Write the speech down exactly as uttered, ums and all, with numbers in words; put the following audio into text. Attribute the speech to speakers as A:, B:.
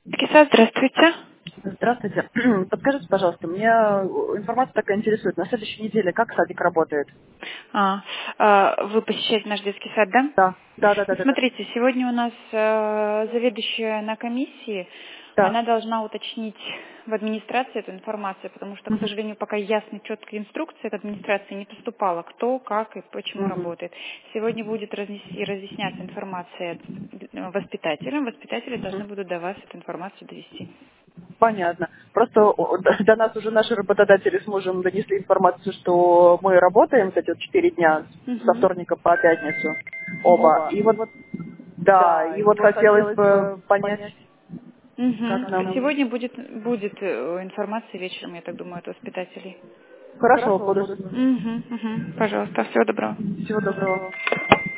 A: Киса, здравствуйте.
B: Здравствуйте. Подскажите, пожалуйста, меня информация такая интересует. На следующей неделе как садик работает?
A: А, а, вы посещаете наш детский сад, да?
B: Да, да, да, да, да, да.
A: Смотрите, сегодня у нас э, заведующая на комиссии,
B: Да.
A: она должна уточнить в администрации эту информацию, потому что, к
B: Мгм.
A: сожалению, пока ясной, четкой инструкции от администрации не поступала, кто, как и почему
B: Мгм.
A: работает. Сегодня будет разнес- и разъясняться информация э, воспитателям, воспитатели должны
B: Мгм.
A: будут до вас эту информацию довести.
B: Понятно. Просто о, до до нас уже наши работодатели с мужем донесли информацию, что мы работаем вот эти вот четыре дня со
A: Мгм.
B: вторника по пятницу оба.
A: Мгм.
B: И вот, да, и вот хотелось бы понять, как
A: Мгм.
B: нам...
A: Сегодня будет, будет э, информация вечером, я так думаю, от воспитателей.
B: Хорошо, буду...
A: Мгм, мгм. Пожалуйста, всего доброго.
B: Всего доброго.